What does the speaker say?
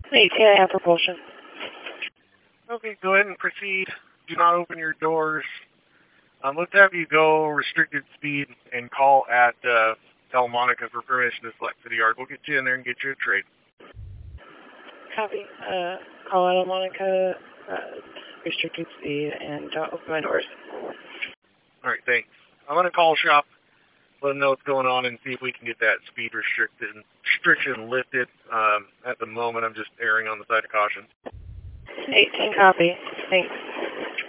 18 I have propulsion. Okay, go ahead and proceed. Do not open your doors. Let's have you go restricted speed and call at Telemonica for permission to select City Yard. We'll get you in there and get you a trade. Copy. Call out Monica, restricted speed, and open my doors. All right, thanks. I'm going to call shop, let them know what's going on, and see if we can get that speed restriction lifted. At the moment, I'm just erring on the side of caution. 18 copy. Thanks.